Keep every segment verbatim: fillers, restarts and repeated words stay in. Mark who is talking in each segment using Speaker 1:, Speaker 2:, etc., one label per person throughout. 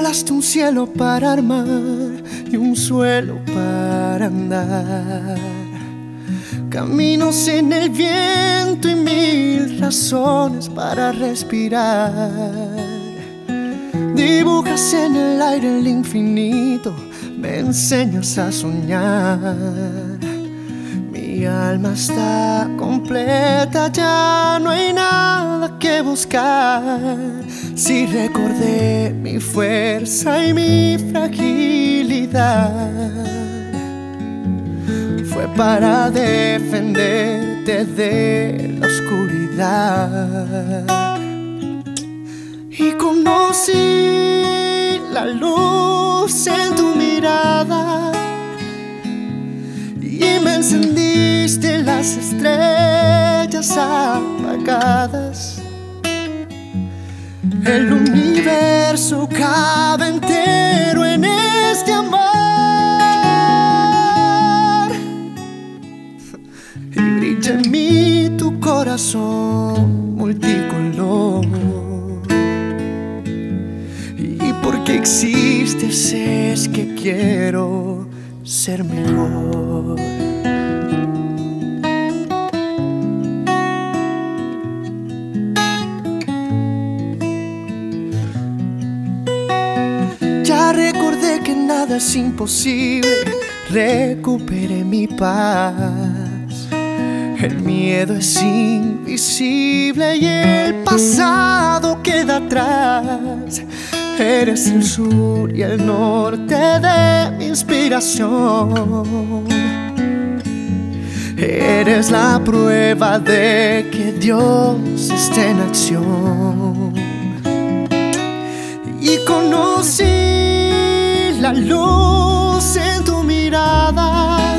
Speaker 1: regalaste un cielo para armar y un suelo para andar, caminos en el viento y mil razones para respirar. Dibujas en el aire el infinito, me enseñas a soñar. Mi alma está completa, ya no hay nada que buscar. Si recordé mi fuerza y mi fragilidad, fue para defenderte de la oscuridad. Y conocí la luz en tu mirada, y me encendiste las estrellas apagadas. El universo cabe entero en este amor, y brilla en mí tu corazón multicolor. Y porque existes es que quiero ser mejor. Ya recordé que nada es imposible, recuperé mi paz. El miedo es invisible y el pasado queda atrás. Eres el sur y el norte de mi inspiración. Eres la prueba de que Dios está en acción. Y conocí la luz en tu mirada,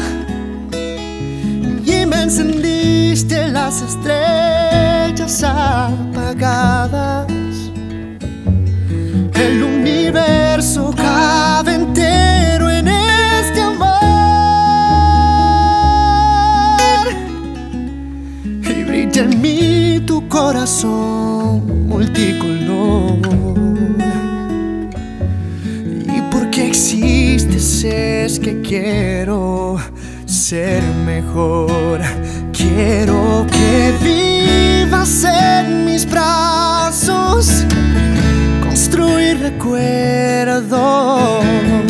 Speaker 1: y me encendiste las estrellas apagadas. El universo cabe entero en este amor, y brilla en mí tu corazón multicolor. Y porque existes es que quiero ser mejor. Quiero que vivas en mis brazos, construir recuerdos,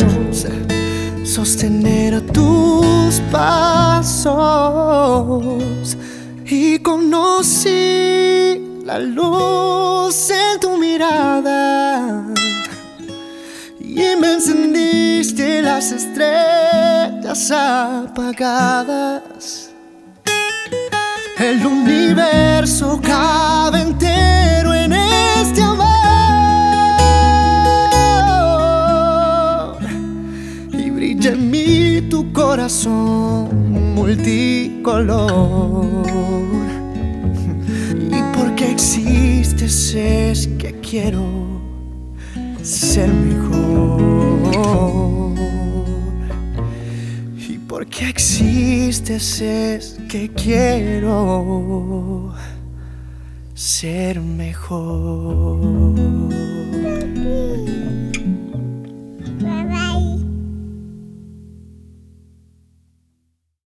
Speaker 1: sostener tus pasos. Y conocí la luz en tu mirada, y me encendiste las estrellas apagadas. El universo cabe entero en este amor, y brilla en mí tu corazón multicolor. Y porque existes es que quiero ser mejor. Y porque existes es que quiero ser mejor.